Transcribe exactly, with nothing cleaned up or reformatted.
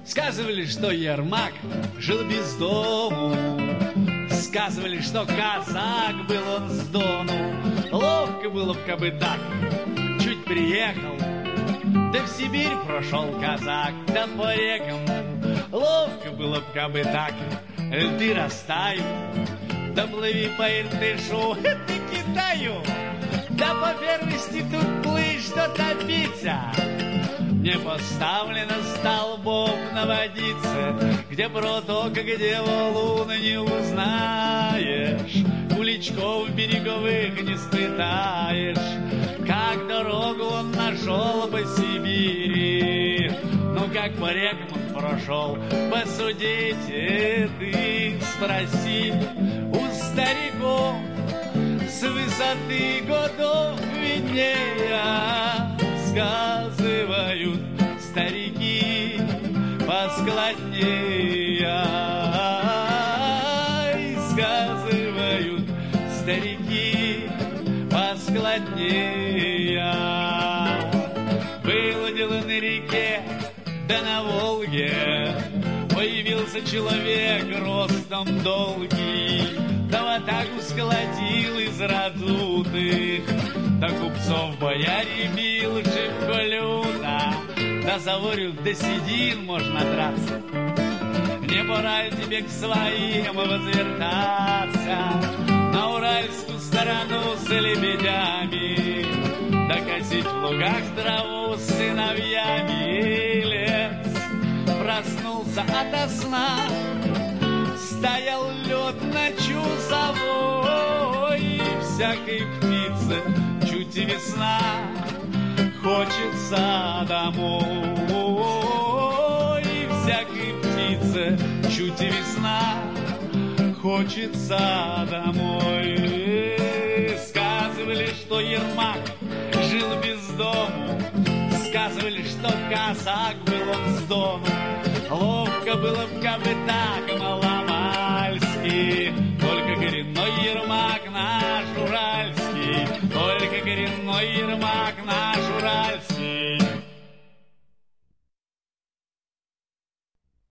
Сказывали, что Ермак жил без дому. Сказывали, что казак был он с Дону. Ловко было б, кабы так, чуть приехал, да в Сибирь прошел казак, да по рекам. Ловко было б, кабы так, льды растают, да плыви по Иртышу, ты Китаю. Да по первости тут плыть, что топиться. Не поставлено столбов на водице, где протока, где валун не узнаешь, куличков береговых не спытаешь. Как дорогу он нашел по Сибири, ну как по рекам он прошел, посудите ты, спроси у стариков, с высоты годов виднее. Сказывают старики поскладнее, сказывают старики поскладнее. Было дело на реке, да на Волге, появился человек ростом долгий, да в атаку сколотил из радутых, да купцов бояре бил шибко люто, да за волю до седин можно драться. Не пора ли тебе к своим возвертаться на уральскую сторону с лебедями, да косить в лугах траву с сыновьями? Лес проснулся ото сна, стоял лед ночью совой, и всякой птице чуть весна, хочется домой. И всякой птице чуть весна, хочется домой. Сказывали, что Ермак жил без дому, сказывали, что казак был он с Дону. Ловко было б, кабы так маломальски, только коренной Ермак наш уральский, только коренной Ермак наш уральский.